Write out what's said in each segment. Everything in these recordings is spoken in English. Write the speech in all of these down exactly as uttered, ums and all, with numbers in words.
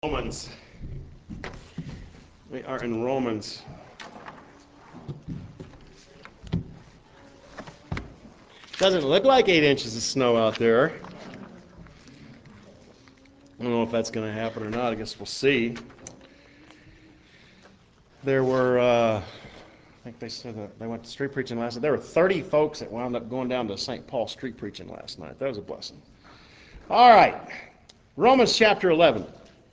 Romans. We are in Romans. Doesn't look like eight inches of snow out there. I don't know if that's going to happen or not. I guess we'll see. There were, uh, I think they said that they went to street preaching last night. There were thirty folks that wound up going down to Saint Paul street preaching last night. That was a blessing. All right. Romans chapter eleven.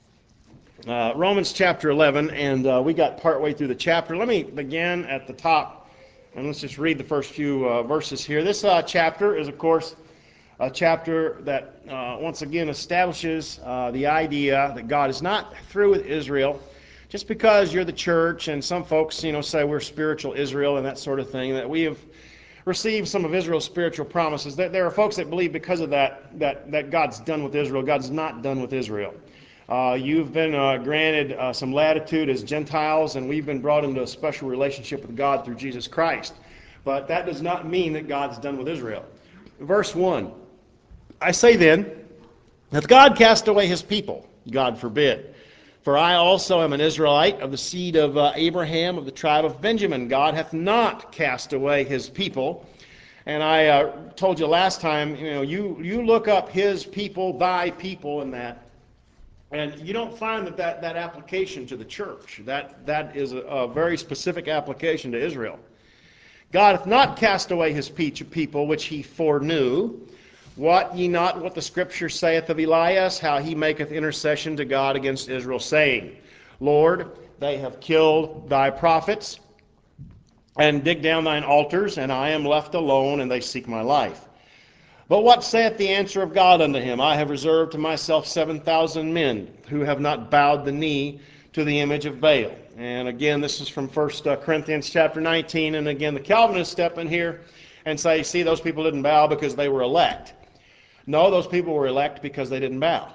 Uh, Romans chapter eleven, and uh, we got partway through the chapter. Let me begin at the top, and let's just read the first few uh, verses here. This uh, chapter is, of course, a chapter that uh, once again establishes uh, the idea that God is not through with Israel. Just because you're the church, and some folks, you know, say we're spiritual Israel and that sort of thing, that we have received some of Israel's spiritual promises. There are folks that believe because of that, that, that God's done with Israel. God's not done with Israel. Uh, you've been uh, granted uh, some latitude as Gentiles, and we've been brought into a special relationship with God through Jesus Christ. But that does not mean that God's done with Israel. Verse one, I say then, that God cast away his people. God forbid. For I also am an Israelite of the seed of uh, Abraham, of the tribe of Benjamin. God hath not cast away his people. And I uh, told you last time, you know, you, you look up his people, thy people, and that. And you don't find that, that that application to the church. That that is a, a very specific application to Israel. God hath not cast away his people which he foreknew. Wot ye not what the scripture saith of Elias, how he maketh intercession to God against Israel, saying, Lord, they have killed thy prophets, and dig down thine altars, and I am left alone, and they seek my life. But what saith the answer of God unto him? I have reserved to myself seven thousand men who have not bowed the knee to the image of Baal. And again, this is from First Corinthians chapter nineteen. And again, the Calvinists step in here and say, see, those people didn't bow because they were elect. No, those people were elect because they didn't bow.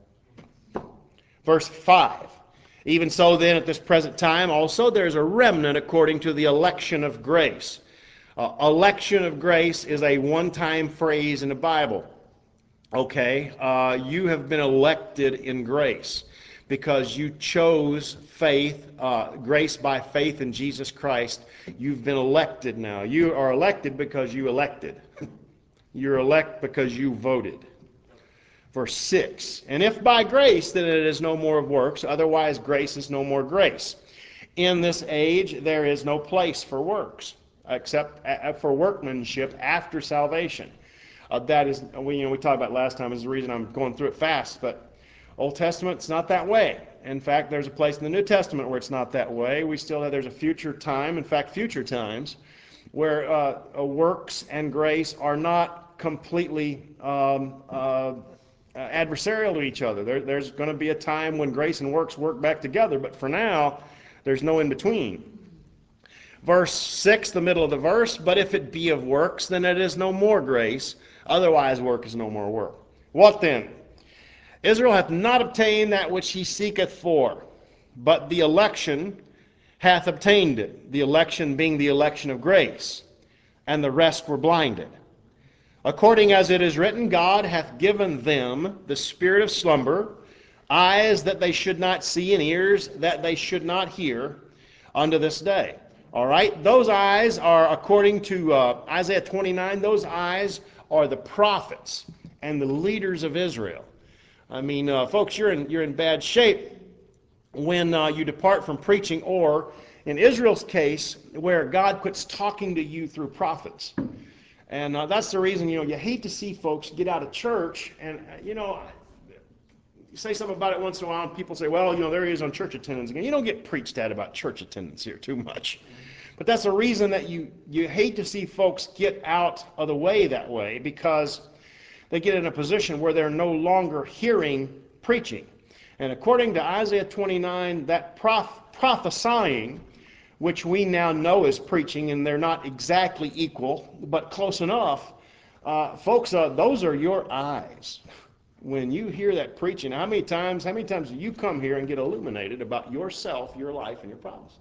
Verse five. Even so then, at this present time also, there's a remnant according to the election of grace. Uh, election of grace is a one-time phrase in the Bible. Okay, uh, you have been elected in grace because you chose faith, uh, grace by faith in Jesus Christ. You've been elected now. You are elected because you elected. You're elect because you voted. Verse six, and if by grace, then it is no more of works, otherwise grace is no more grace. In this age there is no place for works, except for workmanship after salvation. Uh, that is, we, you know, we talked about last time, is the reason I'm going through it fast, but Old Testament, it's not that way. In fact, there's a place in the New Testament where it's not that way. We still have, there's a future time, in fact, future times, where uh, works and grace are not completely um, uh, adversarial to each other. There, there's going to be a time when grace and works work back together, but for now, there's no in between. Verse six, the middle of the verse, but if it be of works, then it is no more grace, otherwise work is no more work. What then? Israel hath not obtained that which he seeketh for, but the election hath obtained it, the election being the election of grace, and the rest were blinded. According as it is written, God hath given them the spirit of slumber, eyes that they should not see, and ears that they should not hear, unto this day. All right, those eyes are, according to uh, Isaiah twenty-nine, those eyes are the prophets and the leaders of Israel. I mean, uh, folks, you're in, you're in bad shape when uh, you depart from preaching, or in Israel's case, where God quits talking to you through prophets. And uh, that's the reason, you know, you hate to see folks get out of church and, uh, you know, you say something about it once in a while and people say, well, you know, there he is on church attendance again. You don't get preached at about church attendance here too much. But that's the reason that you, you hate to see folks get out of the way that way, because they get in a position where they're no longer hearing preaching. And according to Isaiah twenty-nine, that prof- prophesying, which we now know is preaching, and they're not exactly equal, but close enough, uh, folks, uh, those are your eyes. When you hear that preaching, how many times, how many times do you come here and get illuminated about yourself, your life, and your problems?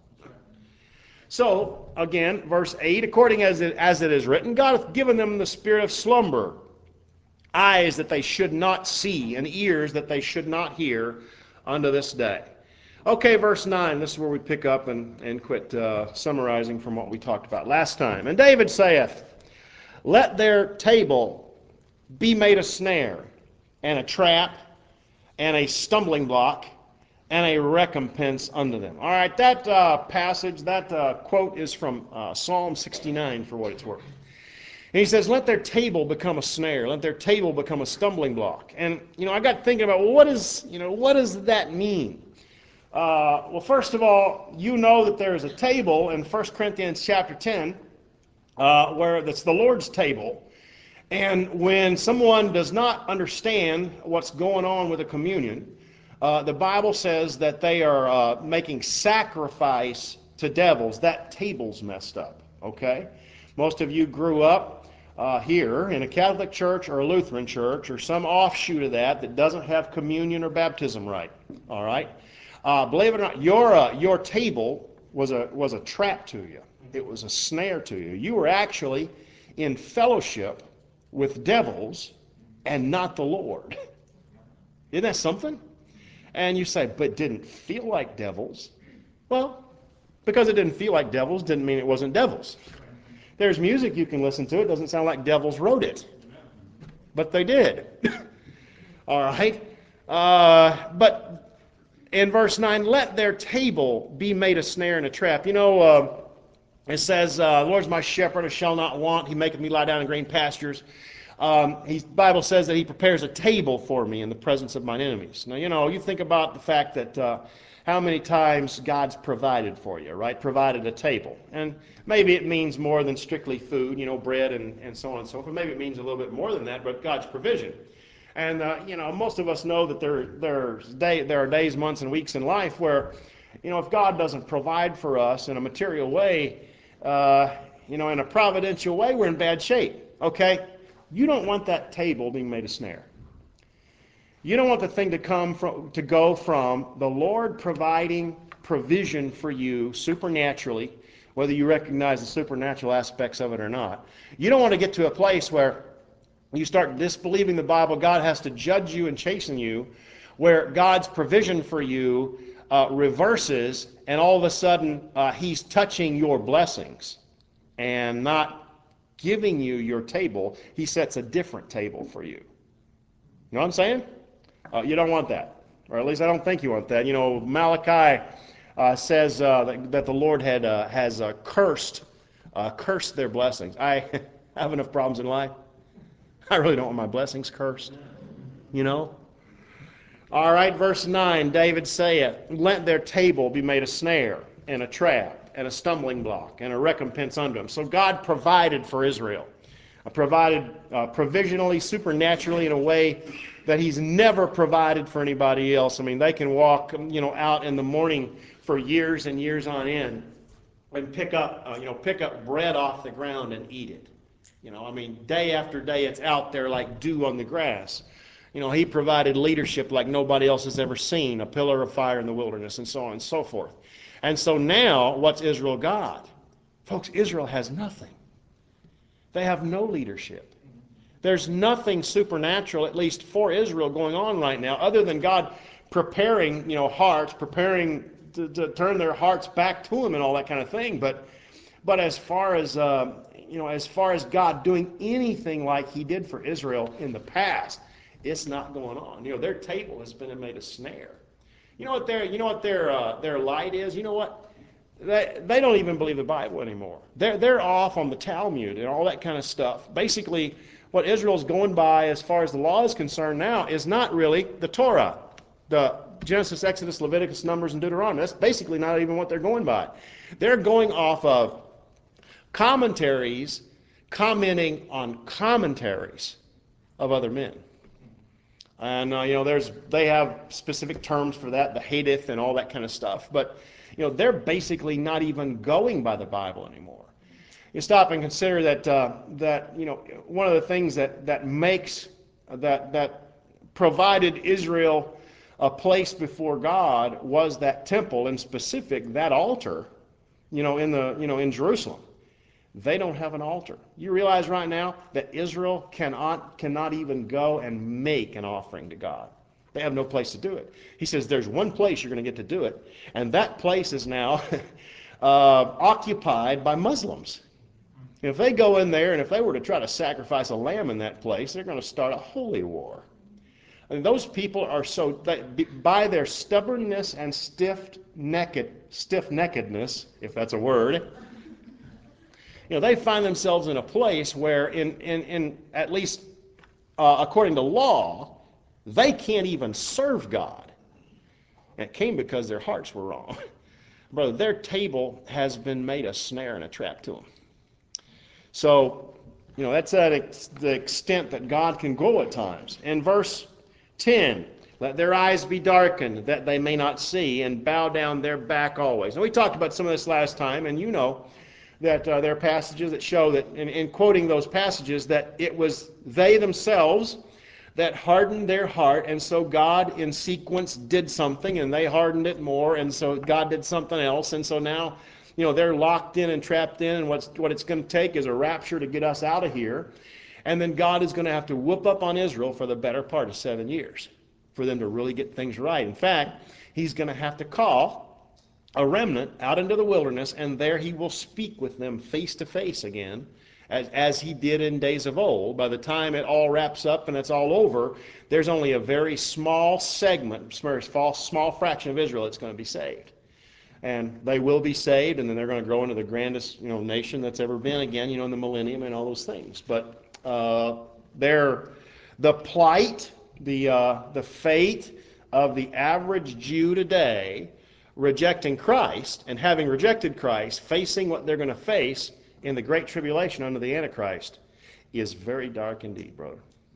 So, again, verse eight, according as it, as it is written, God hath given them the spirit of slumber, eyes that they should not see, and ears that they should not hear, unto this day. Okay, verse nine, this is where we pick up and, and quit uh, summarizing from what we talked about last time. And David saith, let their table be made a snare, and a trap, and a stumbling block, and a recompense unto them. All right, that uh, passage, that uh, quote is from uh, Psalm sixty-nine, for what it's worth. And he says, let their table become a snare, let their table become a stumbling block. And, you know, I got thinking about, well, what is, you know, what does that mean? Uh, well, first of all, you know that there is a table in First Corinthians chapter ten, uh, where that's the Lord's table. And when someone does not understand what's going on with a communion, uh, the Bible says that they are uh, making sacrifice to devils. That table's messed up, okay? Most of you grew up uh, here in a Catholic church or a Lutheran church or some offshoot of that that doesn't have communion or baptism right, all right? Uh, believe it or not, your, uh, your table was a, was a trap to you. It was a snare to you. You were actually in fellowship with devils and not the Lord. Isn't that something? And you say, but it didn't feel like devils. Well, because it didn't feel like devils didn't mean it wasn't devils. There's music you can listen to. It doesn't sound like devils wrote it. But they did. All right? Uh, but in verse nine, let their table be made a snare and a trap. You know, uh, it says, uh, the Lord's my shepherd, I shall not want. He maketh me lie down in green pastures. Um, the Bible says that he prepares a table for me in the presence of mine enemies. Now, you know, you think about the fact that uh, how many times God's provided for you, right? Provided a table. And maybe it means more than strictly food, you know, bread and, and so on and so forth. Maybe it means a little bit more than that, but God's provision. And, uh, you know, most of us know that there, there's day, there are days, months, and weeks in life where, you know, if God doesn't provide for us in a material way, uh, you know, in a providential way, we're in bad shape, okay? You don't want that table being made a snare. You don't want the thing to come from, to go from the Lord providing provision for you supernaturally, whether you recognize the supernatural aspects of it or not. You don't want to get to a place where you start disbelieving the Bible, God has to judge you and chasten you, where God's provision for you uh, reverses, and all of a sudden uh, He's touching your blessings and not giving you your table. He sets a different table for you. You know what I'm saying? Uh, you don't want that. Or at least I don't think you want that. You know, Malachi uh, says uh, that, that the Lord had uh, has uh, cursed, uh, cursed their blessings. I have enough problems in life. I really don't want my blessings cursed, you know. All right, verse nine, David saith, let their table be made a snare and a trap and a stumbling block and a recompense unto them. So God provided for Israel, uh, provided uh, provisionally, supernaturally in a way that He's never provided for anybody else. I mean, they can walk, you know, out in the morning for years and years on end and pick up, uh, you know, pick up bread off the ground and eat it. You know, I mean, day after day it's out there like dew on the grass. You know, He provided leadership like nobody else has ever seen, a pillar of fire in the wilderness and so on and so forth. And so now, what's Israel got? Folks, Israel has nothing. They have no leadership. There's nothing supernatural, at least for Israel, going on right now, other than God preparing, you know, hearts, preparing to, to turn their hearts back to Him and all that kind of thing. But, but as far as uh, you know, as far as God doing anything like He did for Israel in the past, it's not going on. You know, their table has been made a snare. You know what their, you know what their, uh, their light is? You know what? They, they don't even believe the Bible anymore. They're, they're off on the Talmud and all that kind of stuff. Basically, what Israel's going by as far as the law is concerned now is not really the Torah, the Genesis, Exodus, Leviticus, Numbers, and Deuteronomy. That's basically not even what they're going by. They're going off of commentaries commenting on commentaries of other men. And, uh, you know, there's they have specific terms for that, the hadith and all that kind of stuff. But, you know, they're basically not even going by the Bible anymore. You stop and consider that, uh, that you know, one of the things that, that makes, that, that provided Israel a place before God was that temple, in specific, that altar, you know, in the, you know, in Jerusalem. They don't have an altar. You realize right now that Israel cannot, cannot even go and make an offering to God. They have no place to do it. He says there's one place you're going to get to do it, and that place is now uh, occupied by Muslims. If they go in there and if they were to try to sacrifice a lamb in that place, they're going to start a holy war. And those people are so, by their stubbornness and stiff-necked, stiff-neckedness, if that's a word, you know, they find themselves in a place where, in, in, in at least uh, according to law, they can't even serve God. And it came because their hearts were wrong. Brother, their table has been made a snare and a trap to them. So, you know, that's at ex- the extent that God can go at times. In verse ten, let their eyes be darkened that they may not see, and bow down their back always. Now, we talked about some of this last time, and you know that uh, there are passages that show that, in, in quoting those passages, that it was they themselves that hardened their heart, and so God in sequence did something, and they hardened it more, and so God did something else, and so now, you know, they're locked in and trapped in, and what's, what it's going to take is a rapture to get us out of here, and then God is going to have to whoop up on Israel for the better part of seven years for them to really get things right. In fact, he's going to have to call a remnant out into the wilderness, and there he will speak with them face to face again, As, as he did in days of old. By the time it all wraps up and it's all over, there's only a very small segment, small, small fraction of Israel that's going to be saved. And they will be saved, and then they're going to grow into the grandest, you know, nation that's ever been again, you know, in the millennium and all those things. But uh, they're, the plight, the, uh, the fate of the average Jew today rejecting Christ, and having rejected Christ, facing what they're going to face in the Great Tribulation under the Antichrist, is very dark indeed, brother.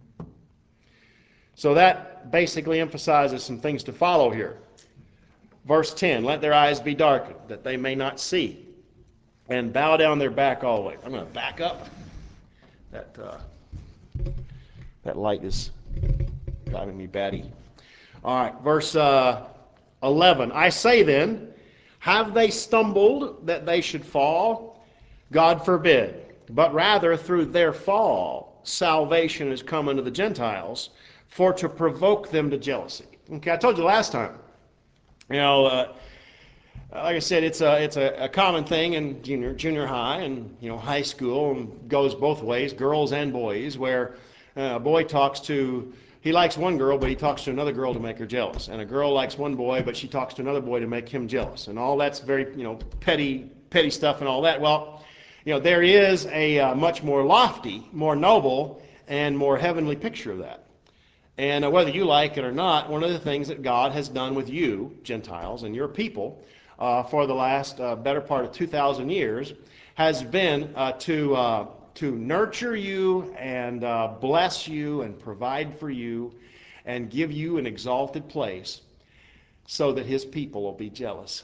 So that basically emphasizes some things to follow here. Verse ten, let their eyes be darkened, that they may not see, and bow down their back always. I'm going to back up. That, uh, that light is driving me batty. All right, verse uh, eleven, I say then, have they stumbled that they should fall? God forbid. But rather through their fall, salvation is come unto the Gentiles, for to provoke them to jealousy. Okay, I told you last time, you know, uh, like I said, it's a it's a, a common thing in junior junior high and, you know, high school, and goes both ways, girls and boys, where uh, a boy talks to, he likes one girl, but he talks to another girl to make her jealous, and a girl likes one boy, but she talks to another boy to make him jealous, and all that's very, you know, petty petty stuff and all that. Well, you know, there is a uh, much more lofty, more noble, and more heavenly picture of that. And uh, whether you like it or not, one of the things that God has done with you, Gentiles, and your people, uh, for the last uh, better part of two thousand years, has been uh, to, uh, to nurture you and uh, bless you and provide for you and give you an exalted place so that his people will be jealous.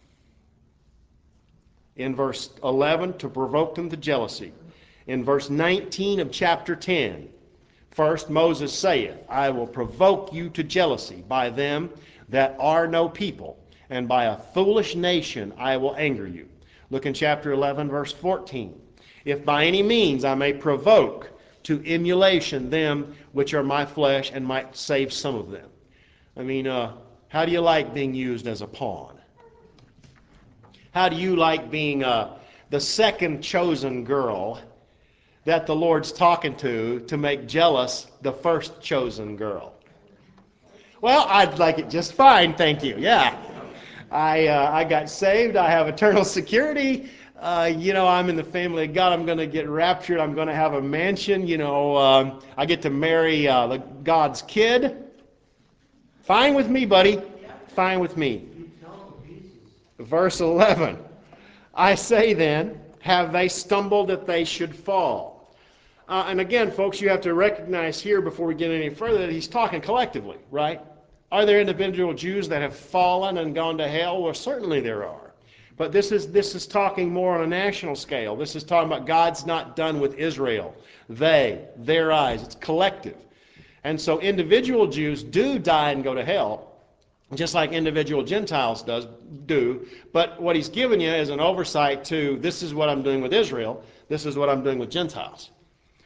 In verse eleven, to provoke them to jealousy. In verse nineteen of chapter ten, first Moses saith, I will provoke you to jealousy by them that are no people, and by a foolish nation I will anger you. Look in chapter eleven, verse fourteen. If by any means I may provoke to emulation them which are my flesh, and might save some of them. I mean, uh, how do you like being used as a pawn? How do you like being uh, the second chosen girl that the Lord's talking to to make jealous the first chosen girl? Well, I'd like it just fine, thank you. Yeah, I uh, I got saved. I have eternal security. Uh, you know, I'm in the family of God. I'm going to get raptured. I'm going to have a mansion. You know, um, I get to marry uh, the, God's kid. Fine with me, buddy. Fine with me. Verse eleven, I say then, have they stumbled that they should fall? Uh, and again, folks, you have to recognize here before we get any further that he's talking collectively, right? Are there individual Jews that have fallen and gone to hell? Well, certainly there are. But this is, this is talking more on a national scale. This is talking about God's not done with Israel. They, their eyes, it's collective. And so individual Jews do die and go to hell, just like individual Gentiles does do. But what he's given you is an oversight to, this is what I'm doing with Israel, this is what I'm doing with Gentiles.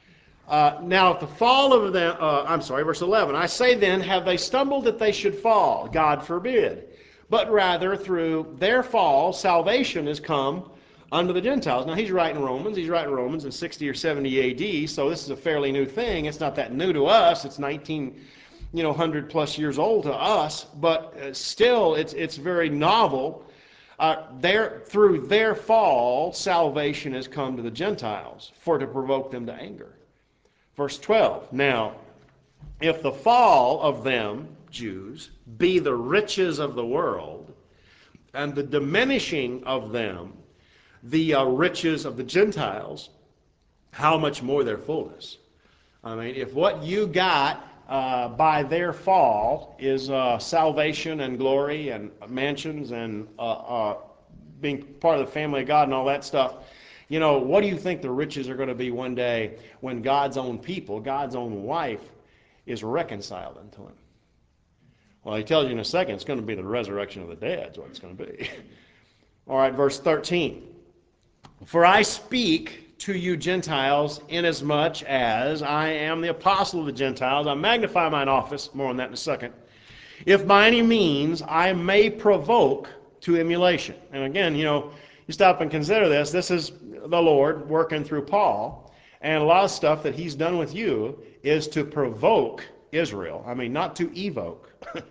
Uh, now, at the fall of them, uh, I'm sorry, verse eleven, I say then, have they stumbled that they should fall? God forbid. But rather, through their fall, salvation has come unto the Gentiles. Now, he's writing Romans. He's writing Romans in sixty or seventy A D, so this is a fairly new thing. It's not that new to us. It's nineteen, you know, one hundred plus years old to us, but uh, still, it's, it's very novel. Uh, their, through their fall, salvation has come to the Gentiles for to provoke them to anger. Verse twelve, now, if the fall of them, Jews, be the riches of the world, and the diminishing of them, the uh, riches of the Gentiles, how much more their fullness? I mean, if what you got uh, by their fall is uh, salvation and glory and mansions and uh, uh, being part of the family of God and all that stuff, you know, what do you think the riches are going to be one day when God's own people, God's own wife, is reconciled unto him? Well, he tells you in a second it's going to be the resurrection of the dead is what it's going to be. All right, verse thirteen. For I speak to you Gentiles inasmuch as I am the apostle of the Gentiles. I magnify mine office, more on that in a second, if by any means I may provoke to emulation. And again, you know, you stop and consider this. This is the Lord working through Paul. And a lot of stuff that he's done with you is to provoke Israel. I mean, not to evoke,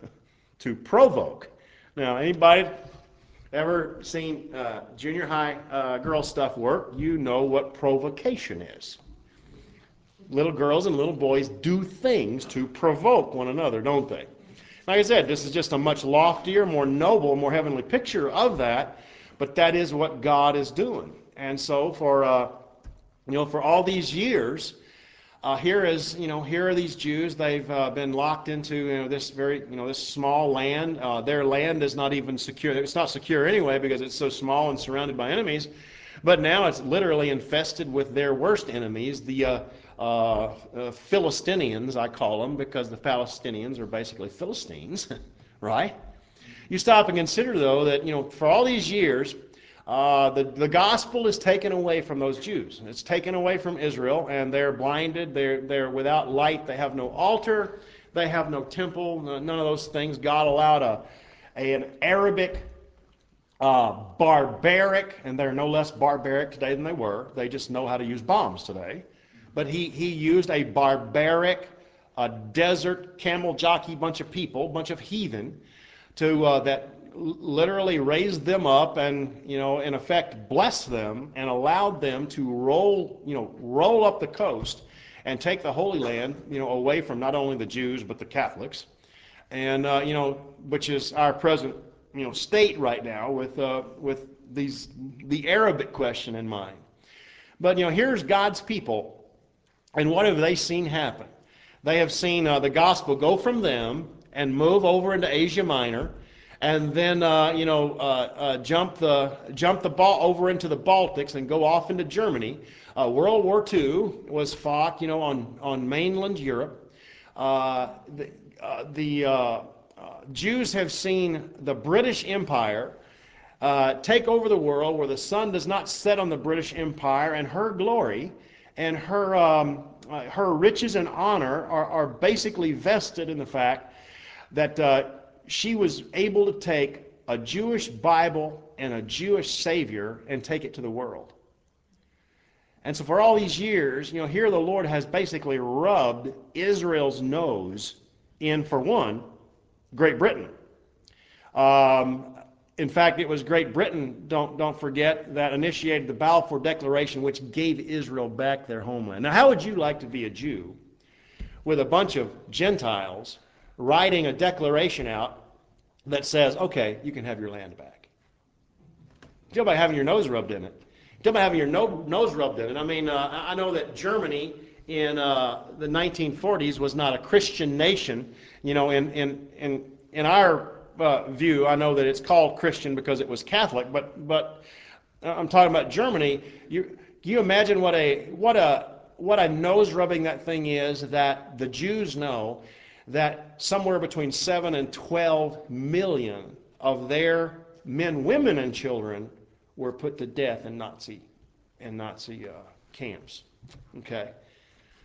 to provoke. Now, anybody ever seen uh, junior high uh, girl stuff work? You know what provocation is. Little girls and little boys do things to provoke one another, don't they? Like I said, this is just a much loftier, more noble, more heavenly picture of that, but that is what God is doing. And so for, uh, you know, for all these years, uh, here is, you know, here are these Jews. They've uh, been locked into, you know, this very, you know, this small land. Uh, their land is not even secure. It's not secure anyway because it's so small and surrounded by enemies. But now it's literally infested with their worst enemies, the uh, uh, uh, Philistinians, I call them, because the Palestinians are basically Philistines, right? You stop and consider, though, that, you know, for all these years, uh, the, the gospel is taken away from those Jews. It's taken away from Israel, and they're blinded. They're, they're without light. They have no altar. They have no temple. None of those things. God allowed a, a an Arabic, uh, barbaric, and they're no less barbaric today than they were. They just know how to use bombs today. But he, he used a barbaric, a desert, camel jockey bunch of people, bunch of heathen, to uh, that literally raised them up and, you know, in effect blessed them and allowed them to roll, you know, roll up the coast and take the Holy Land, you know, away from not only the Jews but the Catholics, and uh, you know, which is our present, you know, state right now with uh, with these the Arabic question in mind. But you know, here's God's people. And what have they seen happen? They have seen uh, the gospel go from them and move over into Asia Minor, and then uh, you know uh, uh, jump the jump the ball over into the Baltics and go off into Germany. Uh, World War Two was fought, you know, on on mainland Europe. Uh, the uh, the uh, uh, Jews have seen the British Empire uh, take over the world, where the sun does not set on the British Empire, and her glory and her um, uh, her riches and honor are, are basically vested in the fact that uh, she was able to take a Jewish Bible and a Jewish Savior and take it to the world. And so for all these years, you know, here the Lord has basically rubbed Israel's nose in, for one, Great Britain. Um, In fact, it was Great Britain, don't, don't forget, that initiated the Balfour Declaration, which gave Israel back their homeland. Now, how would you like to be a Jew with a bunch of Gentiles writing a declaration out that says, okay, you can have your land back? You talk about having your nose rubbed in it. You talk about having your no, nose rubbed in it. I mean, uh, I know that Germany in uh, the nineteen forties was not a Christian nation. You know, in, in, in, in our Uh, view, I know that it's called Christian because it was Catholic, but but I'm talking about Germany. You can you imagine what a what a what a nose rubbing that thing is, that the Jews know that somewhere between seven and twelve million of their men, women, and children were put to death in Nazi in Nazi uh, camps. Okay.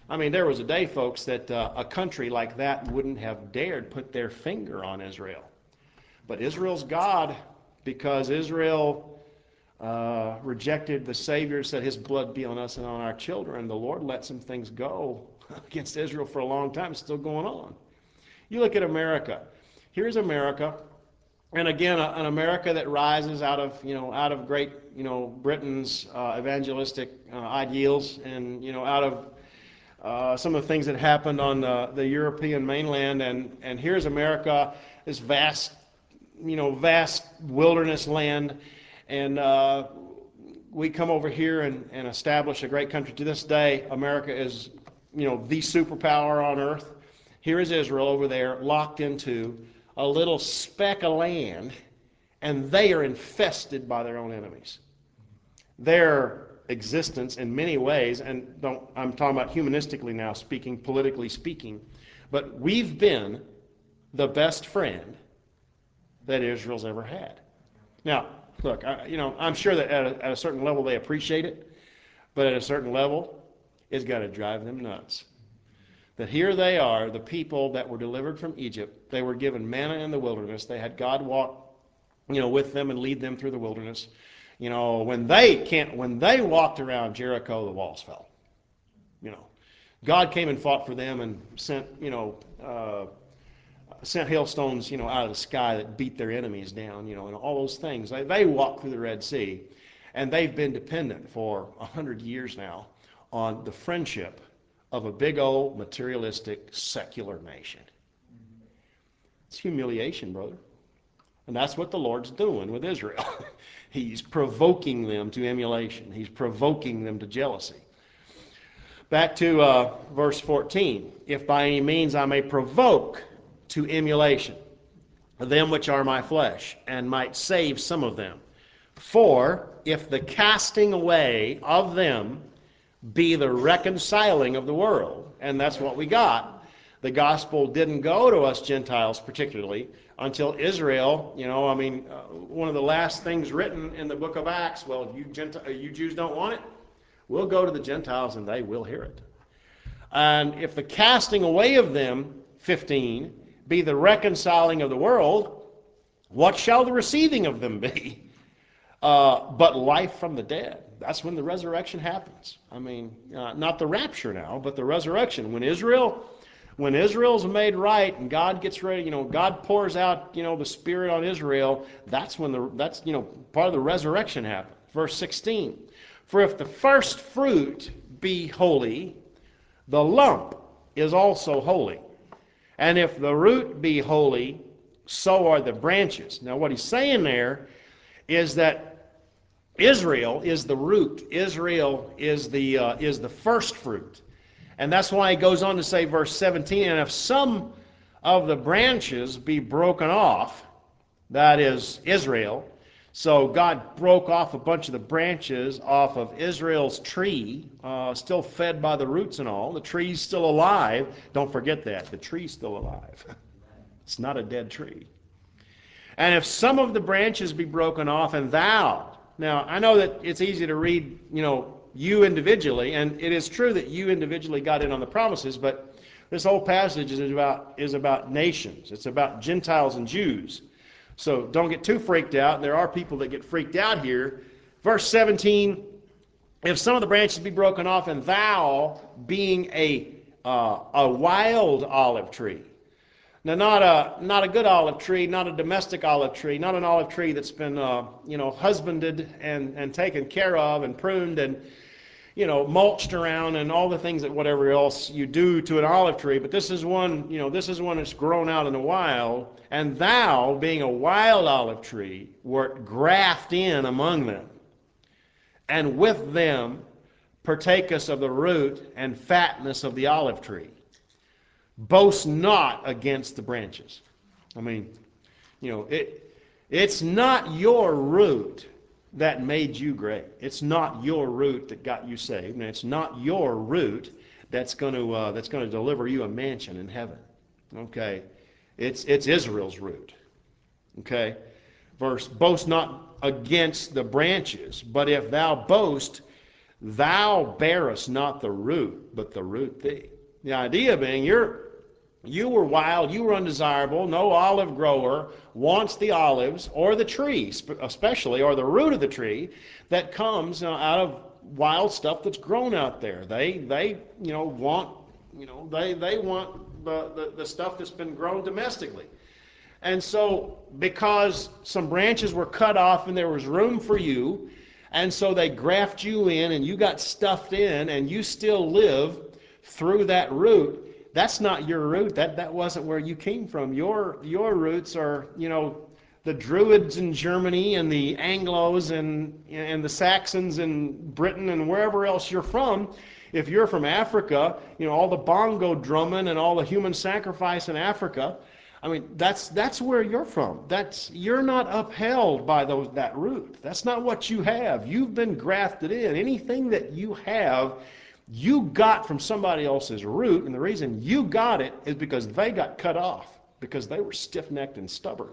I mean, there was a day, folks, that uh, a country like that wouldn't have dared put their finger on Israel. But Israel's God, because Israel uh, rejected the Savior, said his blood be on us and on our children, the Lord let some things go against Israel for a long time. It's still going on. You look at America. Here's America, and again, an America that rises out of, you know, out of great, you know, Britain's uh, evangelistic uh, ideals, and, you know, out of uh, some of the things that happened on the, the European mainland, and, and here's America, this vast, you know, vast wilderness land, and uh, we come over here and, and establish a great country. To this day, America is, you know, the superpower on earth. Here is Israel over there, locked into a little speck of land, and they are infested by their own enemies. Their existence in many ways, and don't, I'm talking about humanistically now speaking, politically speaking, but we've been the best friend that Israel's ever had. Now, look, I, you know, I'm sure that at a, at a certain level they appreciate it, but at a certain level, it's got to drive them nuts. That here they are, the people that were delivered from Egypt. They were given manna in the wilderness. They had God walk, you know, with them and lead them through the wilderness. You know, when they can't, when they walked around Jericho, the walls fell. You know, God came and fought for them and sent, you know, uh, sent hailstones, you know, out of the sky that beat their enemies down. You know, and all those things. They, they walked through the Red Sea, and they've been dependent for a hundred years now on the friendship of a big old materialistic secular nation. It's humiliation, brother. And that's what the Lord's doing with Israel. He's provoking them to emulation. He's provoking them to jealousy. Back to uh, verse fourteen. If by any means I may provoke to emulation them which are my flesh, and might save some of them. For if the casting away of them be the reconciling of the world, and that's what we got. The gospel didn't go to us Gentiles particularly until Israel, you know, I mean, uh, one of the last things written in the book of Acts, well, you, Gentile, you Jews don't want it, we'll go to the Gentiles and they will hear it. And if the casting away of them, fifteen, be the reconciling of the world, what shall the receiving of them be? Uh, but life from the dead. That's when the resurrection happens. I mean, uh, not the rapture now, but the resurrection. When Israel, when Israel's made right and God gets ready, you know, God pours out, you know, the Spirit on Israel. That's when the that's you know part of the resurrection happens. Verse sixteen. For if the first fruit be holy, the lump is also holy, and if the root be holy, so are the branches. Now, what he's saying there is that Israel is the root. Israel is the uh, is the first fruit. And that's why he goes on to say, verse seventeen, and if some of the branches be broken off, that is Israel. So God broke off a bunch of the branches off of Israel's tree, uh, still fed by the roots and all. The tree's still alive. Don't forget that. The tree's still alive. It's not a dead tree. And if some of the branches be broken off, and thou... Now, I know that it's easy to read, you know, you individually, and it is true that you individually got in on the promises, but this whole passage is about, is about nations. It's about Gentiles and Jews. So don't get too freaked out. There are people that get freaked out here. Verse seventeen, if some of the branches be broken off, and thou, being a, uh, a wild olive tree. Now, not a not a good olive tree, not a domestic olive tree, not an olive tree that's been uh, you know husbanded and, and taken care of and pruned and you know mulched around and all the things that whatever else you do to an olive tree. But this is one you know this is one that's grown out in the wild. And thou, being a wild olive tree, wert graft in among them, and with them partakest of the root and fatness of the olive tree. Boast not against the branches. I mean, you know, it it's not your root that made you great. It's not your root that got you saved, and it's not your root that's going to uh, that's going to deliver you a mansion in heaven. Okay, it's it's Israel's root. Okay, verse boast not against the branches, but if thou boast, Thou bearest not the root, but the root thee. The idea being, you're you were wild, you were undesirable, no olive grower wants the olives or the tree, especially, or the root of the tree that comes uh, out of wild stuff that's grown out there. They, they you know, want, you know, they, they want the, the, the stuff that's been grown domestically. And so, because some branches were cut off and there was room for you, and so they graft you in and you got stuffed in and you still live through that root. That's not your root. That that wasn't where you came from. Your your roots are, you know, the Druids in Germany and the Anglos and and the Saxons in Britain and wherever else you're from. If you're from Africa, you know, all the bongo drumming and all the human sacrifice in Africa, I mean, that's that's where you're from. That's you're not upheld by those that root. That's not what you have. You've been grafted in. Anything that you have, you got from somebody else's root, and the reason you got it is because they got cut off, because they were stiff-necked and stubborn.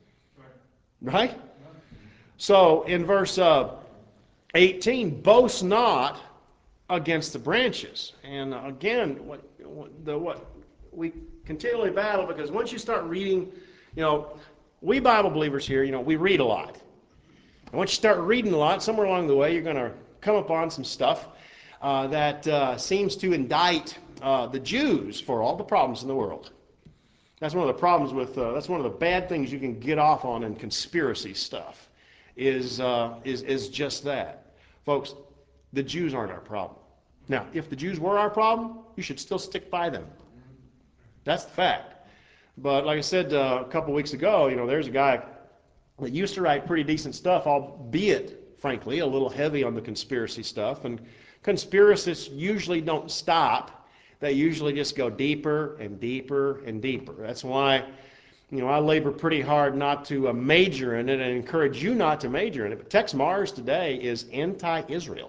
Right? So in verse uh, eighteen, boast not against the branches. And again, what, what, the, what we continually battle, because once you start reading, you know, we Bible believers here, you know, we read a lot. And once you start reading a lot, somewhere along the way, you're going to come upon some stuff Uh, that uh, seems to indict uh, the Jews for all the problems in the world. That's one of the problems with, uh, that's one of the bad things you can get off on in conspiracy stuff, is, uh, is, is just that. Folks, the Jews aren't our problem. Now, if the Jews were our problem, you should still stick by them. That's the fact. But like I said uh, a couple weeks ago, you know, there's a guy that used to write pretty decent stuff, albeit, frankly, a little heavy on the conspiracy stuff. And conspiracists usually don't stop. They usually just go deeper and deeper and deeper. That's why, you know, I labor pretty hard not to uh, major in it and encourage you not to major in it. But Tex Mars today is anti-Israel.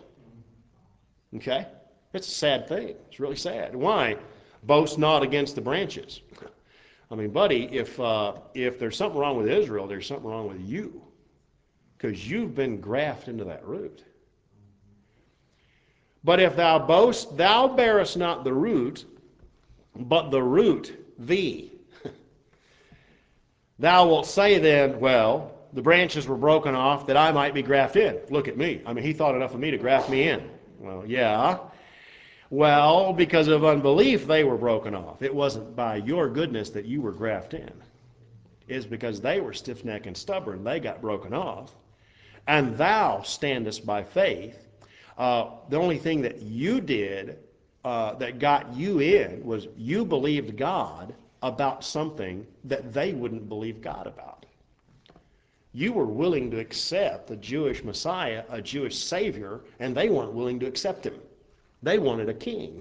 Okay? It's a sad thing. It's really sad. Why? Boast not against the branches. I mean, buddy, if, uh, if there's something wrong with Israel, there's something wrong with you. Because you've been grafted into that root. But if thou boast, thou bearest not the root, but the root thee. Thou wilt say then, well, the branches were broken off that I might be grafted in. Look at me. I mean, he thought enough of me to graft me in. Well, yeah. Well, because of unbelief, they were broken off. It wasn't by your goodness that you were grafted in. It's because they were stiff-necked and stubborn. They got broken off. And thou standest by faith. Uh, the only thing that you did uh, that got you in was you believed God about something that they wouldn't believe God about. You were willing to accept a Jewish Messiah, a Jewish Savior, and they weren't willing to accept him. They wanted a king.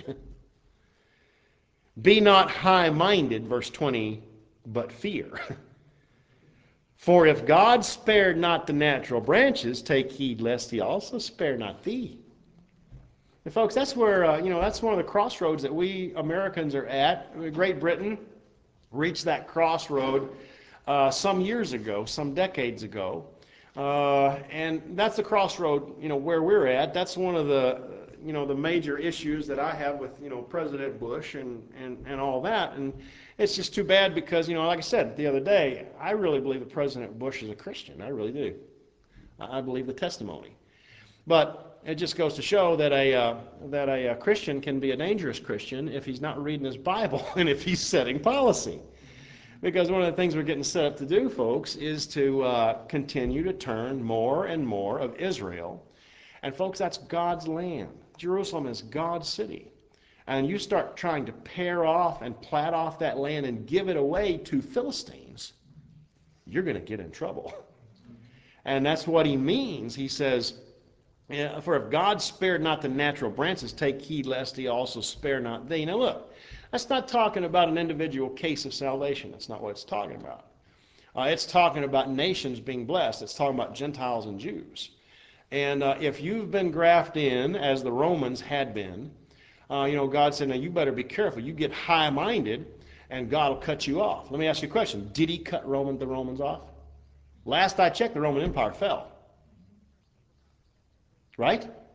Be not high-minded, verse twenty, but fear. For if God spared not the natural branches, take heed lest he also spare not thee. And folks, that's where, uh, you know, that's one of the crossroads that we Americans are at. Great Britain reached that crossroad uh, some years ago, some decades ago. Uh, and that's the crossroad, you know, where we're at. That's one of the, you know, the major issues that I have with, you know, President Bush and, and, and all that. And it's just too bad because, you know, like I said the other day, I really believe that President Bush is a Christian. I really do. I believe the testimony. But it just goes to show that a uh, that a, a Christian can be a dangerous Christian if he's not reading his Bible and if he's setting policy. Because one of the things we're getting set up to do, folks, is to uh, continue to turn more and more of Israel. And folks, that's God's land. Jerusalem is God's city. And you start trying to pare off and plat off that land and give it away to Philistines, you're going to get in trouble. And that's what he means. He says, yeah, for if God spared not the natural branches, take heed lest he also spare not thee. Now look, that's not talking about an individual case of salvation. That's not what it's talking about. Uh, it's talking about nations being blessed. It's talking about Gentiles and Jews. And uh, if you've been grafted in, as the Romans had been, uh, you know, God said, now you better be careful. You get high-minded, and God will cut you off. Let me ask you a question. Did he cut Roman, the Romans off? Last I checked, the Roman Empire fell. Right? Yeah.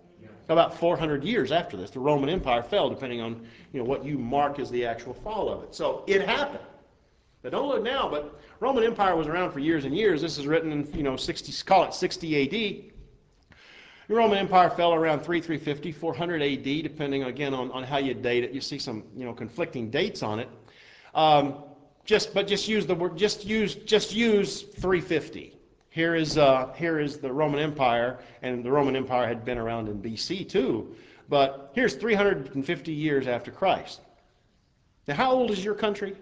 About four hundred years after this, the Roman Empire fell, depending on you know what you mark as the actual fall of it. So it happened. But don't look now, but Roman Empire was around for years and years. This is written in, you know, sixty, call it sixty A D. The Roman Empire fell around three, three fifty, four hundred A D, depending, again, on, on how you date it. You see some, you know, conflicting dates on it. Um, just, but just use the word, just use, just use three fifty. Here is, uh, here is the Roman Empire, and the Roman Empire had been around in B C too. But here's three hundred fifty years after Christ. Now, how old is your country?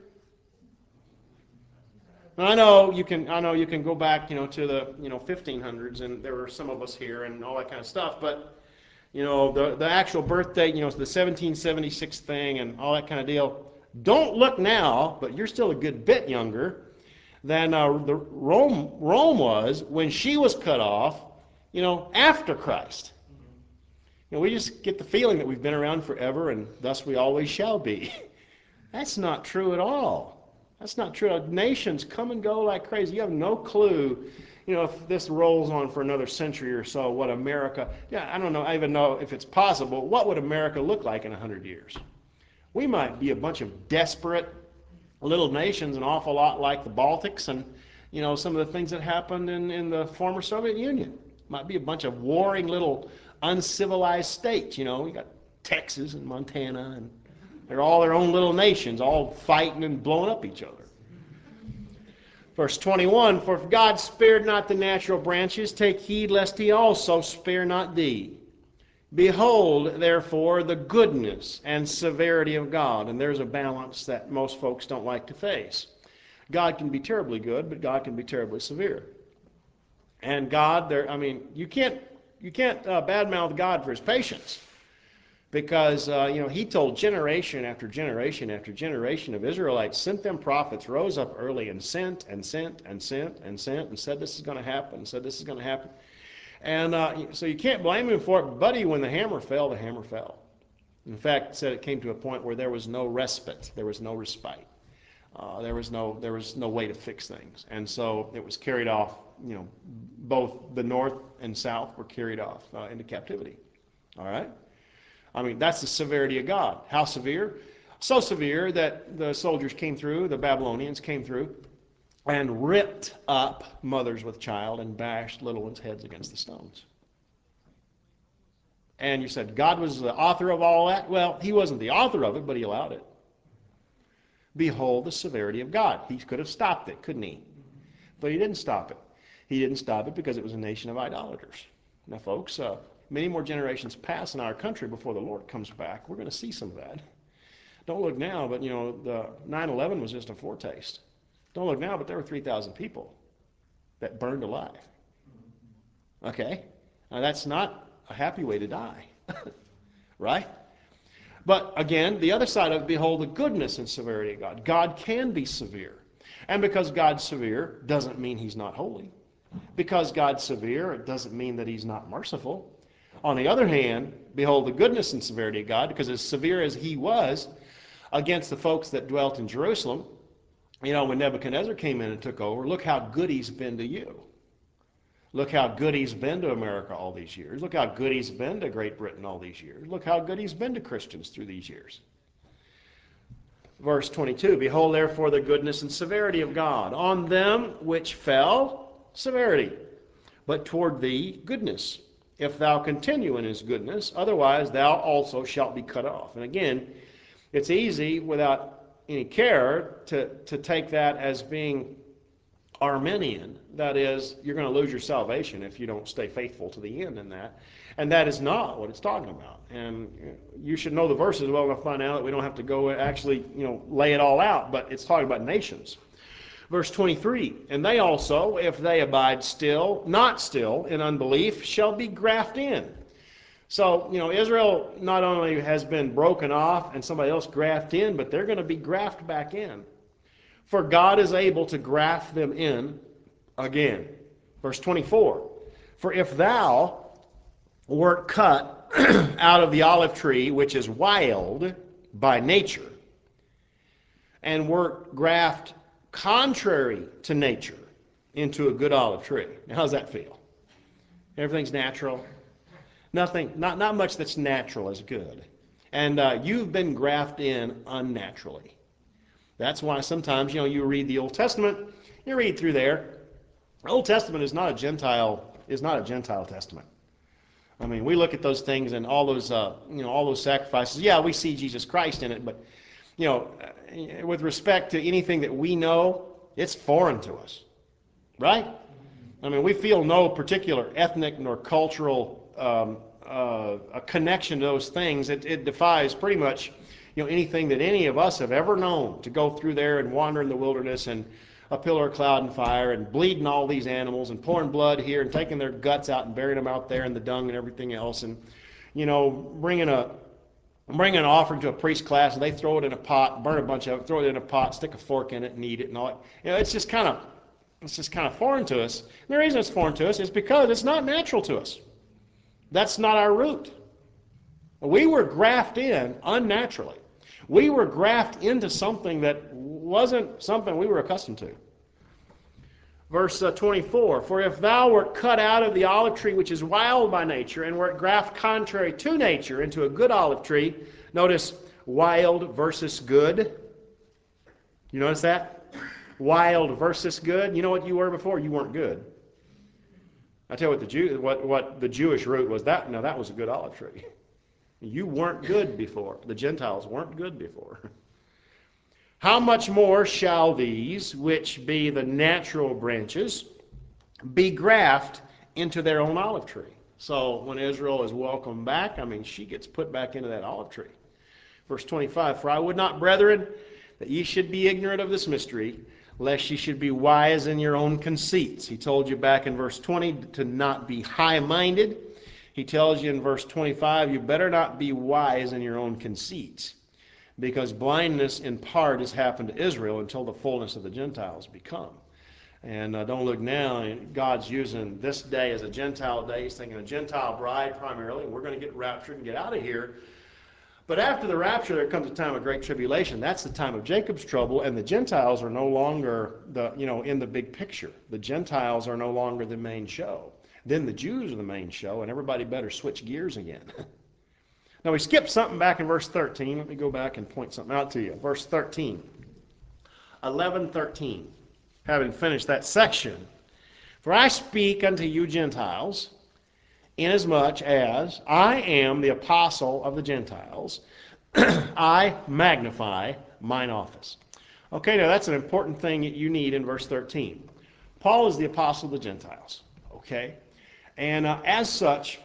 I know you can. I know you can go back, you know, to the you know fifteen hundreds, and there were some of us here, and all that kind of stuff. But you know, the the actual birth date, you know, the seventeen seventy-six thing, and all that kind of deal. Don't look now, but you're still a good bit younger than uh, the Rome Rome was when she was cut off. You know, after Christ. You know, we just get the feeling that we've been around forever, and thus we always shall be. That's not true at all. That's not true. Nations come and go like crazy. You have no clue, you know, if this rolls on for another century or so, what America, yeah, I don't know, I even know if it's possible, what would America look like in a hundred years? We might be a bunch of desperate little nations, an awful lot like the Baltics and, you know, some of the things that happened in, in the former Soviet Union. Might be a bunch of warring little uncivilized states, you know. We got Texas and Montana, and they're all their own little nations, all fighting and blowing up each other. Verse twenty-one, for if God spared not the natural branches, take heed lest he also spare not thee. Behold, therefore, the goodness and severity of God. And there's a balance that most folks don't like to face. God can be terribly good, but God can be terribly severe. And God, there, I mean, you can't, you can't uh, badmouth God for his patience. Because, uh, you know, he told generation after generation after generation of Israelites, sent them prophets, rose up early and sent and sent and sent and sent and said this is going to happen, and said this is going to happen. And uh, so you can't blame him for it, buddy. When the hammer fell, the hammer fell. In fact, it said it came to a point where there was no respite, there was no respite. Uh, there was no there was no way to fix things. And so it was carried off, you know, both the north and south were carried off uh, into captivity. All right? I mean, that's the severity of God. How severe? So severe that the soldiers came through, the Babylonians came through, and ripped up mothers with child and bashed little ones' heads against the stones. And you said, God was the author of all that? Well, he wasn't the author of it, but he allowed it. Behold the severity of God. He could have stopped it, couldn't he? But he didn't stop it. He didn't stop it because it was a nation of idolaters. Now, folks, uh, many more generations pass in our country before the Lord comes back. We're going to see some of that. Don't look now, but, you know, the nine eleven was just a foretaste. Don't look now, but there were three thousand people that burned alive. Okay? Now, that's not a happy way to die. Right? But, again, the other side of it, behold the goodness and severity of God. God can be severe. And because God's severe doesn't mean he's not holy. Because God's severe, it doesn't mean that he's not merciful. On the other hand, behold the goodness and severity of God, because as severe as he was against the folks that dwelt in Jerusalem, you know, when Nebuchadnezzar came in and took over, look how good he's been to you. Look how good he's been to America all these years. Look how good he's been to Great Britain all these years. Look how good he's been to Christians through these years. Verse twenty-two, behold therefore the goodness and severity of God. On them which fell, severity, but toward thee goodness. If thou continue in his goodness, otherwise thou also shalt be cut off. And again, it's easy without any care to, to take that as being Arminian. That is, you're going to lose your salvation if you don't stay faithful to the end in that. And that is not what it's talking about. And you should know the verses well enough by now that we don't have to go actually, you know, lay it all out, but it's talking about nations. Verse twenty-three, and they also, if they abide still, not still, in unbelief, shall be grafted in. So, you know, Israel not only has been broken off and somebody else grafted in, but they're going to be grafted back in. For God is able to graft them in again. Verse twenty-four, for if thou wert cut out of the olive tree, which is wild by nature, and wert grafted contrary to nature into a good olive tree. Now, how does that feel? Everything's natural. Nothing, not, not much that's natural is good. And uh, you've been grafted in unnaturally. That's why sometimes, you know, you read the Old Testament, you read through there. The Old Testament is not a Gentile, is not a Gentile testament. I mean, we look at those things and all those, uh, you know, all those sacrifices. Yeah, we see Jesus Christ in it, but, you know, with respect to anything that we know, it's foreign to us, right? I mean, we feel no particular ethnic nor cultural um, uh, a connection to those things. It, it defies pretty much, you know, anything that any of us have ever known, to go through there and wander in the wilderness and a pillar of cloud and fire and bleeding all these animals and pouring blood here and taking their guts out and burying them out there in the dung and everything else, and, you know, bringing a bring an offering to a priest class and they throw it in a pot, burn a bunch of it, throw it in a pot, stick a fork in it and eat it and all that. You know, it's just kind of it's just kind of foreign to us. And the reason it's foreign to us is because it's not natural to us. That's not our root. We were grafted in unnaturally. We were grafted into something that wasn't something we were accustomed to. Verse uh, twenty-four, for if thou wert cut out of the olive tree which is wild by nature, and wert grafted contrary to nature into a good olive tree, notice wild versus good. You notice that? Wild versus good. You know what you were before? You weren't good. I tell you what the Jew, what, what the Jewish root was. That no, that was a good olive tree. You weren't good before. The Gentiles weren't good before. How much more shall these, which be the natural branches, be grafted into their own olive tree? So when Israel is welcomed back, I mean, she gets put back into that olive tree. Verse twenty-five, for I would not, brethren, that ye should be ignorant of this mystery, lest ye should be wise in your own conceits. He told you back in verse twenty to not be high-minded. He tells you in verse twenty-five, you better not be wise in your own conceits, because blindness in part has happened to Israel until the fullness of the Gentiles become. And uh, don't look now, God's using this day as a Gentile day. He's thinking a Gentile bride primarily, and we're going to get raptured and get out of here. But after the rapture, there comes a time of great tribulation. That's the time of Jacob's trouble, and the Gentiles are no longer the, you know, in the big picture. The Gentiles are no longer the main show. Then the Jews are the main show, and everybody better switch gears again. Now we skipped something back in verse thirteen. Let me go back and point something out to you. Verse thirteen. eleven thirteen. Having finished that section. For I speak unto you Gentiles, inasmuch as I am the apostle of the Gentiles, I magnify mine office. Okay, now that's an important thing that you need in verse thirteen. Paul is the apostle of the Gentiles. Okay? And uh, as such,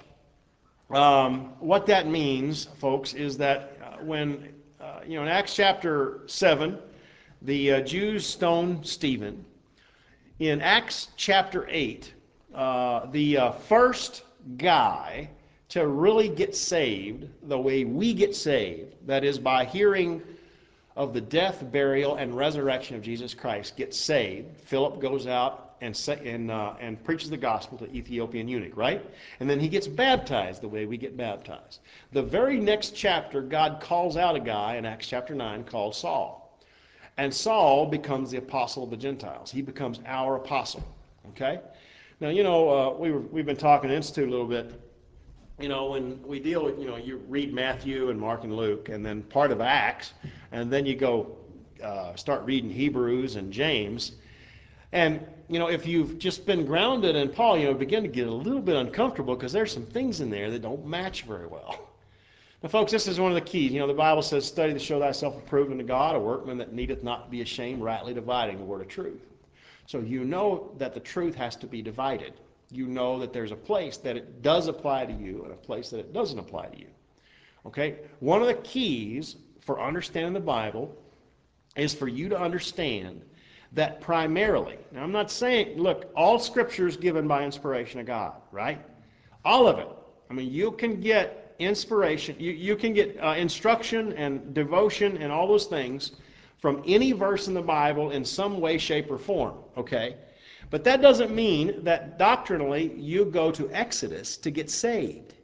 Um, what that means, folks, is that uh, when, uh, you know, in Acts chapter seven, the uh, Jews stoned Stephen. In Acts chapter eight, uh, the uh, first guy to really get saved the way we get saved, that is by hearing of the death, burial, and resurrection of Jesus Christ, gets saved. Philip goes out and and, uh, and preaches the gospel to the Ethiopian eunuch, right? And then he gets baptized the way we get baptized. The very next chapter, God calls out a guy in Acts chapter nine called Saul. And Saul becomes the apostle of the Gentiles. He becomes our apostle, okay? Now, you know, uh, we were, we've been talking in Institute a little bit. You know, when we deal with, you know, you read Matthew and Mark and Luke, and then part of Acts, and then you go uh, start reading Hebrews and James. And, you know, if you've just been grounded in Paul, you know, begin to get a little bit uncomfortable because there's some things in there that don't match very well. Now, folks, this is one of the keys. You know, the Bible says, study to show thyself approved unto God, a workman that needeth not be ashamed, rightly dividing the word of truth. So you know that the truth has to be divided. You know that there's a place that it does apply to you and a place that it doesn't apply to you. Okay? One of the keys for understanding the Bible is for you to understand that primarily, now I'm not saying, look, all Scripture is given by inspiration of God, right? All of it. I mean, you can get inspiration, you, you can get uh, instruction and devotion and all those things from any verse in the Bible in some way, shape, or form, okay? But that doesn't mean that doctrinally you go to Exodus to get saved.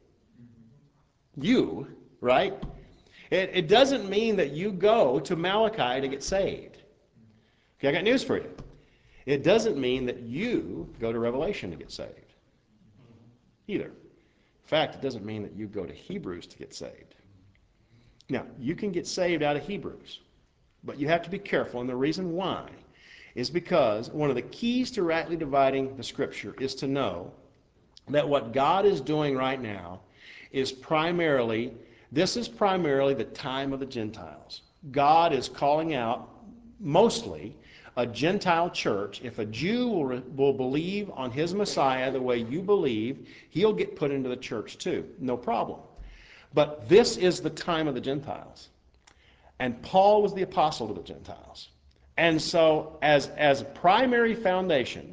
You, right? It, it doesn't mean that you go to Malachi to get saved. Okay, I got news for you. It doesn't mean that you go to Revelation to get saved either. fact, it doesn't mean that you go to Hebrews to get saved. Now, you can get saved out of Hebrews, but you have to be careful, and the reason why is because one of the keys to rightly dividing the Scripture is to know that what God is doing right now is primarily, this is primarily the time of the Gentiles. God is calling out mostly a Gentile church. If a Jew will, will believe on his Messiah the way you believe, he'll get put into the church too. No problem. But this is the time of the Gentiles. And Paul was the apostle to the Gentiles. And so as, as a primary foundation,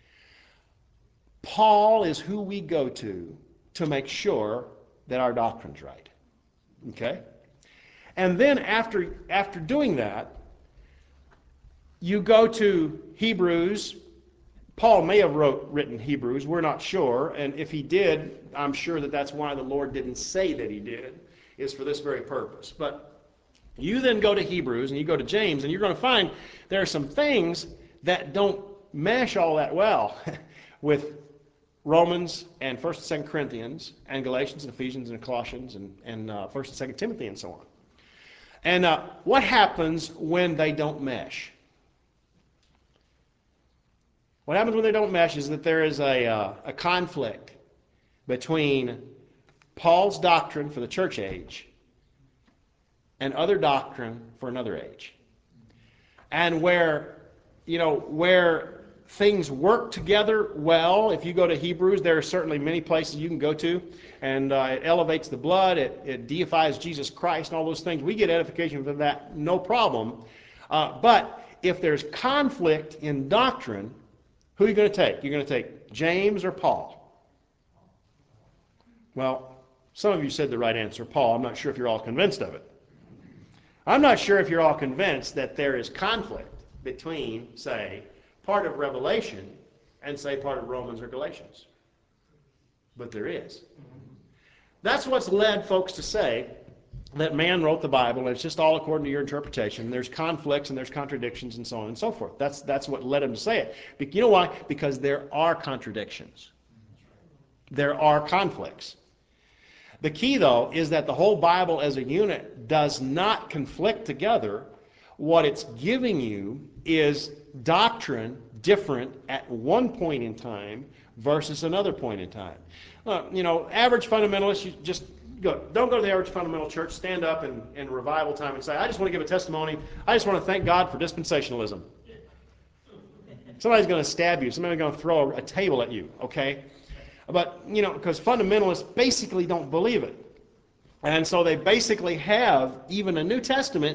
Paul is who we go to to make sure that our doctrine's right. Okay? And then after, after doing that, you go to Hebrews. Paul may have wrote, written Hebrews. We're not sure. And if he did, I'm sure that that's why the Lord didn't say that he did, is for this very purpose. But you then go to Hebrews and you go to James, and you're going to find there are some things that don't mesh all that well with Romans and First and Second Corinthians and Galatians and Ephesians and Colossians and, and uh, First and Second Timothy and so on. And uh, what happens when they don't mesh? What happens when they don't mesh is that there is a, uh, a conflict between Paul's doctrine for the church age and other doctrine for another age. And where, you know, where things work together well, if you go to Hebrews, there are certainly many places you can go to, and uh, it elevates the blood, it, it deifies Jesus Christ, and all those things. We get edification from that, no problem. Uh, but if there's conflict in doctrine, who are you going to take? You're going to take James or Paul? Well, some of you said the right answer, Paul. I'm not sure if you're all convinced of it. I'm not sure if you're all convinced that there is conflict between, say, part of Revelation and, say, part of Romans or Galatians. But there is. That's what's led folks to say that man wrote the Bible and it's just all according to your interpretation. There's conflicts and there's contradictions and so on and so forth. That's, that's what led them to say it. But you know why? Because there are contradictions. There are conflicts. The key, though, is that the whole Bible as a unit does not conflict together. What it's giving you is doctrine different at one point in time versus another point in time. Uh, you know, average fundamentalists, you just go, don't go to the average fundamental church, stand up in, in revival time and say, I just want to give a testimony. I just want to thank God for dispensationalism. Somebody's going to stab you. Somebody's going to throw a table at you, okay? But, you know, because fundamentalists basically don't believe it. And so they basically have even a New Testament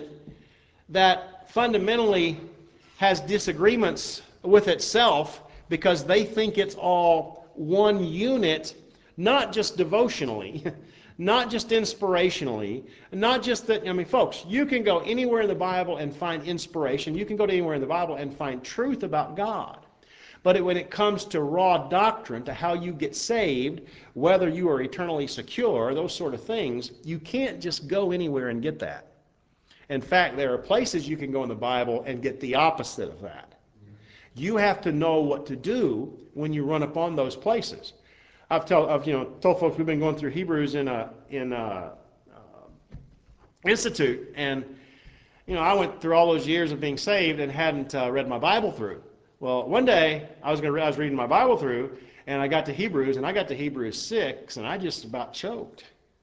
that fundamentally has disagreements with itself because they think it's all one unit, not just devotionally, not just inspirationally, not just that, I mean, folks, you can go anywhere in the Bible and find inspiration. You can go to anywhere in the Bible and find truth about God. But it, when it comes to raw doctrine, to how you get saved, whether you are eternally secure, those sort of things, you can't just go anywhere and get that. In fact, there are places you can go in the Bible and get the opposite of that. You have to know what to do when you run upon those places. I've, tell, I've you know, told folks we've been going through Hebrews in a, in a uh, institute, and you know, I went through all those years of being saved and hadn't uh, read my Bible through. Well, one day I was, gonna, I was reading my Bible through, and I got to Hebrews, and I got to Hebrews six, and I just about choked.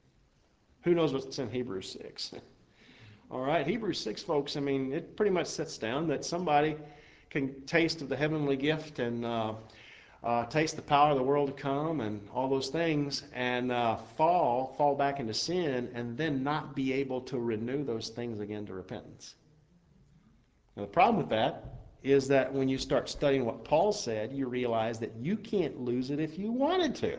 Who knows what's in Hebrews six? All right, Hebrews six, folks, I mean, it pretty much sets down that somebody can taste of the heavenly gift and uh, uh, taste the power of the world to come and all those things, and uh, fall, fall back into sin, and then not be able to renew those things again to repentance. Now, the problem with that is that when you start studying what Paul said, you realize that you can't lose it if you wanted to.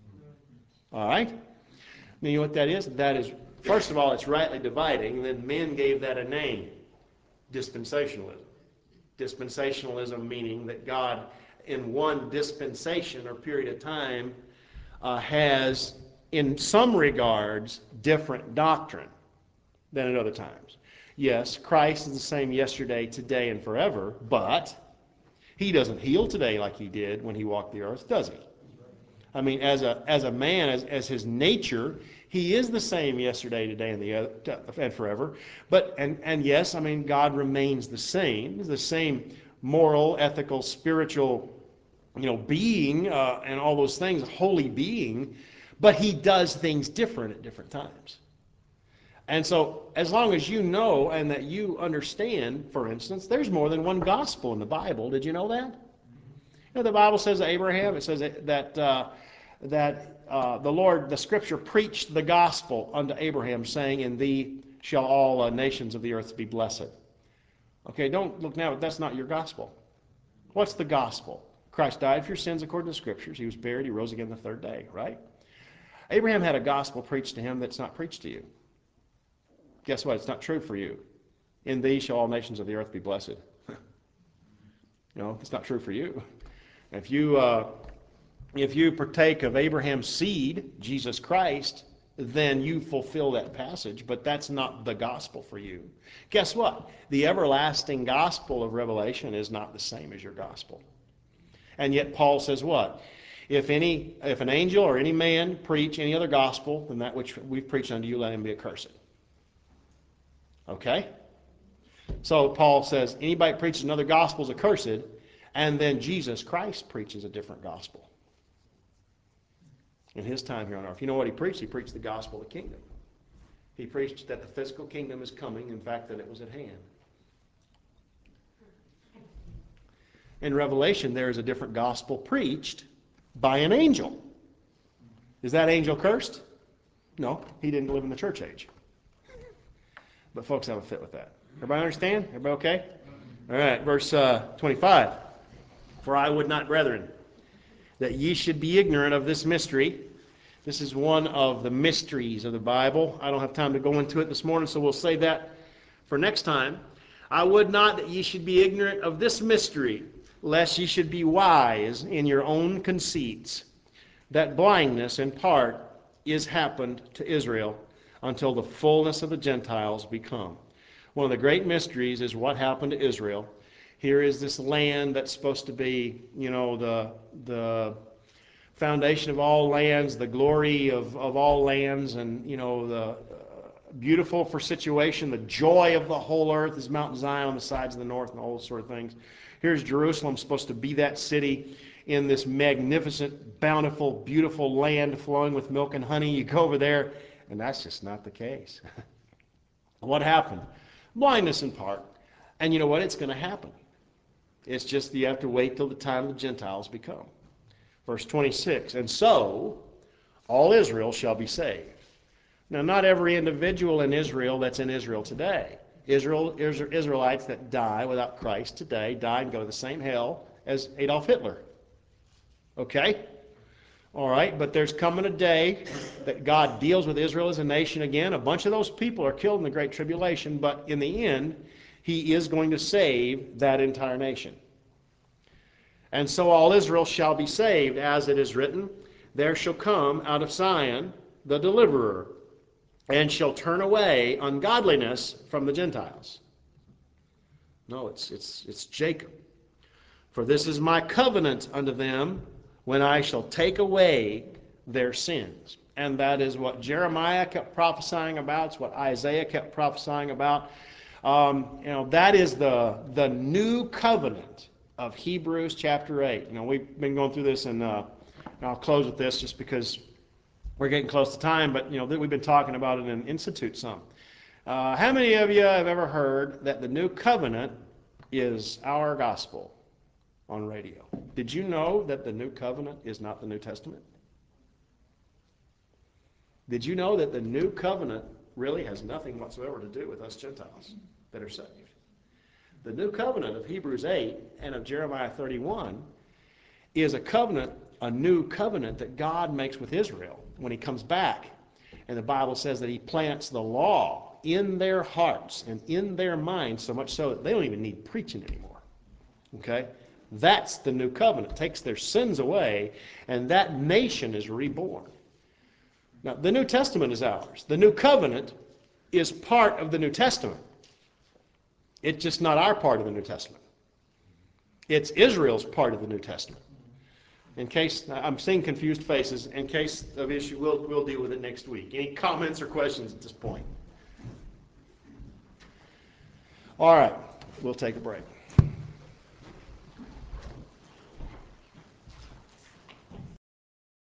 All right? You know what that is? That is, first of all, it's rightly dividing, and then men gave that a name, dispensationalism. Dispensationalism meaning that God, in one dispensation or period of time, uh, has, in some regards, different doctrine than at other times. Yes, Christ is the same yesterday, today, and forever, but he doesn't heal today like he did when he walked the earth, does he? I mean, as a as a man, as, as his nature, he is the same yesterday, today, and the other, and forever. But and and yes, I mean, God remains the same. He's the same moral, ethical, spiritual, you know, being, uh, and all those things, holy being. But he does things different at different times. And so, as long as you know and that you understand, for instance, there's more than one gospel in the Bible. Did you know that? You know, the Bible says that Abraham, it says that that, uh, that uh, the Lord, the Scripture preached the gospel unto Abraham, saying, "In thee shall all uh, nations of the earth be blessed." Okay, don't look now, but that's not your gospel. What's the gospel? Christ died for your sins according to the Scriptures. He was buried. He rose again the third day, right? Abraham had a gospel preached to him that's not preached to you. Guess what? It's not true for you. In thee shall all nations of the earth be blessed. You know, it's not true for you. If you uh, if you partake of Abraham's seed, Jesus Christ, then you fulfill that passage, but that's not the gospel for you. Guess what? The everlasting gospel of Revelation is not the same as your gospel. And yet Paul says what? If any, if an angel or any man preach any other gospel than that which we've preached unto you, let him be accursed. Okay? So Paul says anybody preaches another gospel is accursed, and then Jesus Christ preaches a different gospel in his time here on earth. You know what he preached? He preached the gospel of the kingdom. He preached that the physical kingdom is coming, in fact, that it was at hand. In Revelation, there is a different gospel preached by an angel. Is that angel cursed? No, he didn't live in the church age. But folks have a fit with that. Everybody understand? Everybody okay? All right, verse uh, twenty-five. For I would not, brethren, that ye should be ignorant of this mystery. This is one of the mysteries of the Bible. I don't have time to go into it this morning, so we'll save that for next time. I would not that ye should be ignorant of this mystery, lest ye should be wise in your own conceits, that blindness in part is happened to Israel, until the fullness of the Gentiles be come. One of the great mysteries is what happened to Israel. Here is this land that's supposed to be, you know, the the foundation of all lands, the glory of, of all lands, and, you know, the uh, beautiful for situation, the joy of the whole earth is Mount Zion on the sides of the north and all those sort of things. Here's Jerusalem, supposed to be that city in this magnificent, bountiful, beautiful land flowing with milk and honey. You go over there, and that's just not the case. What happened? Blindness in part. And you know what? It's going to happen. It's just you have to wait till the time the Gentiles become. Verse twenty-six, and so all Israel shall be saved. Now, not every individual in Israel that's in Israel today. Israel, Israelites that die without Christ today die and go to the same hell as Adolf Hitler. Okay? All right, but there's coming a day that God deals with Israel as a nation again. A bunch of those people are killed in the Great Tribulation, but in the end, he is going to save that entire nation. And so all Israel shall be saved, as it is written, there shall come out of Zion the deliverer, and shall turn away ungodliness from the Gentiles. No, it's, it's, it's Jacob. For this is my covenant unto them, when I shall take away their sins. And that is what Jeremiah kept prophesying about. It's what Isaiah kept prophesying about. Um, you know, that is the, the new covenant of Hebrews chapter eight. You know, we've been going through this, and, uh, and I'll close with this just because we're getting close to time, but, you know, we've been talking about it in Institute some. Uh, how many of you have ever heard that the new covenant is our gospel on radio? Did you know that the new covenant is not the New Testament? Did you know that the new covenant really has nothing whatsoever to do with us Gentiles that are saved? The new covenant of Hebrews eight and of Jeremiah thirty-one is a covenant, a new covenant that God makes with Israel when he comes back. And the Bible says that he plants the law in their hearts and in their minds, so much so that they don't even need preaching anymore. Okay? That's the new covenant. It takes their sins away, and that nation is reborn. Now, the New Testament is ours. The new covenant is part of the New Testament. It's just not our part of the New Testament. It's Israel's part of the New Testament. In case, I'm seeing confused faces. In case of issue, we'll, we'll deal with it next week. Any comments or questions at this point? All right, we'll take a break.